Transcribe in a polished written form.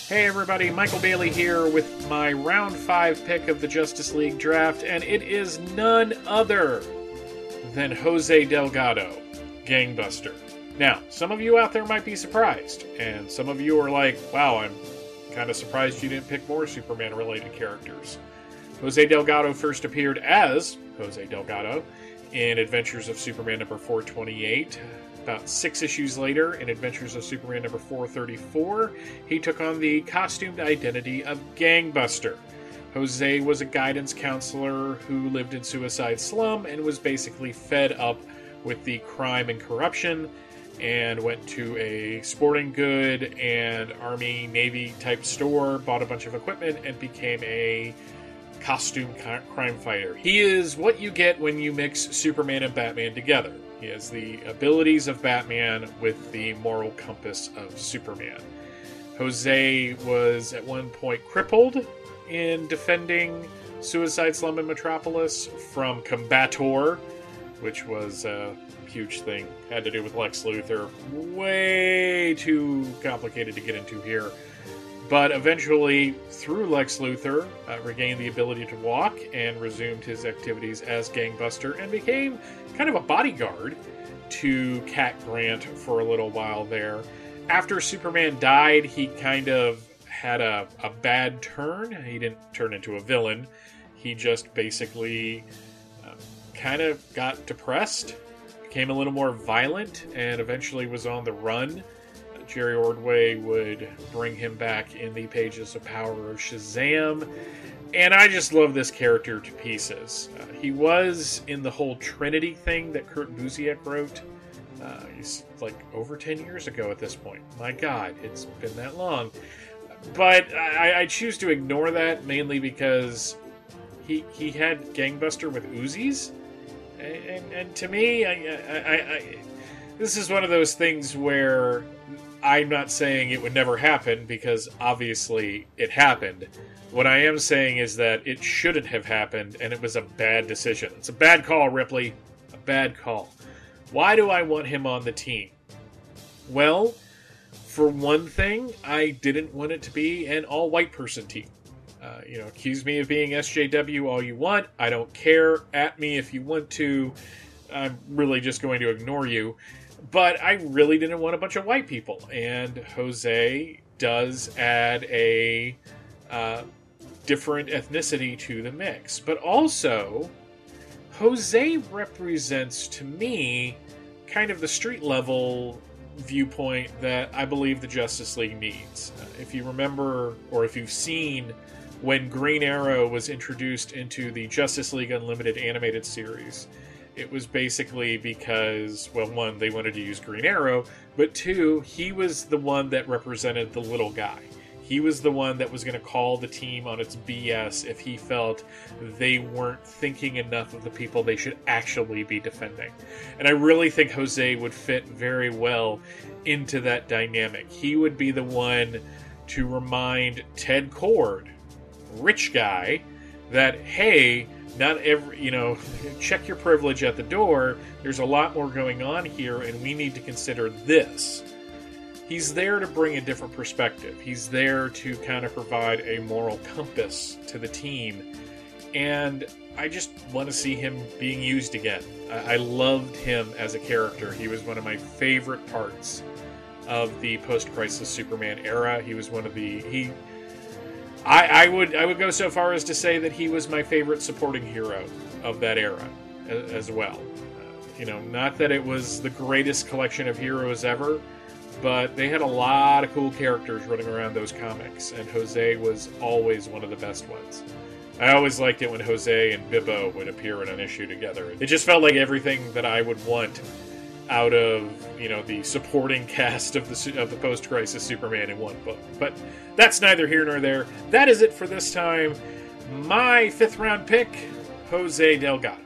Hey everybody, Michael Bailey here with my round 5 pick of the Justice League draft, and it is none other than Jose Delgado, Gangbuster. Now, some of you out there might be surprised, and some of you are like, wow, I'm kind of surprised you didn't pick more Superman-related characters. Jose Delgado first appeared as Jose Delgado in Adventures of Superman number 428. About 6 issues later, in Adventures of Superman number 434, he took on the costumed identity of Gangbuster. Jose was a guidance counselor who lived in Suicide Slum and was basically fed up with the crime and corruption, and went to a sporting good and Army, Navy type store, bought a bunch of equipment, and became a costume crime fighter. He is what you get when you mix Superman and Batman together. He has the abilities of Batman with the moral compass of Superman. Jose was at one point crippled in defending Suicide Slum in Metropolis from Combator, which was a huge thing. Had to do with Lex Luthor. Way too complicated to get into here. But eventually, through Lex Luthor, regained the ability to walk and resumed his activities as Gangbuster and became kind of a bodyguard to Cat Grant for a little while there. After Superman died, he kind of had a bad turn. He didn't turn into a villain. He just basically kind of got depressed, became a little more violent, and eventually was on the run. Jerry Ordway would bring him back in the pages of Power of Shazam, and I just love this character to pieces. He was in the whole Trinity thing that Kurt Busiek wrote. He's like over 10 years ago at this point. My God, it's been that long. But I choose to ignore that mainly because he had Gangbuster with Uzis, and to me, this is one of those things where I'm not saying it would never happen, because obviously it happened. What I am saying is that it shouldn't have happened, and it was a bad decision. It's a bad call, Ripley. A bad call. Why do I want him on the team? Well, for one thing, I didn't want it to be an all-white person team. Accuse me of being SJW all you want. I don't care. At me if you want to. I'm really just going to ignore you. But I really didn't want a bunch of white people, and Jose does add a different ethnicity to the mix. But also, Jose represents, to me, kind of the street-level viewpoint that I believe the Justice League needs. If you remember, or if you've seen, when Green Arrow was introduced into the Justice League Unlimited animated series, it was basically because, well, one, they wanted to use Green Arrow, but two, he was the one that represented the little guy. He was the one that was going to call the team on its BS if he felt they weren't thinking enough of the people they should actually be defending. And I really think Jose would fit very well into that dynamic. He would be the one to remind Ted Kord, rich guy, that, hey, not every, check your privilege at the door. There's a lot more going on here, and we need to consider this. He's there to bring a different perspective. He's there to kind of provide a moral compass to the team. And I just want to see him being used again. I loved him as a character. He was one of my favorite parts of the post-Crisis Superman era. He was one of the... I would go so far as to say that he was my favorite supporting hero of that era as well. Not that it was the greatest collection of heroes ever, but they had a lot of cool characters running around those comics, and Jose was always one of the best ones. I always liked it when Jose and Bibbo would appear in an issue together. It just felt like everything that I would want out of the supporting cast of the post-Crisis Superman in one book. But that's neither here nor there. That is it for this time. My 5th round pick, Jose Delgado.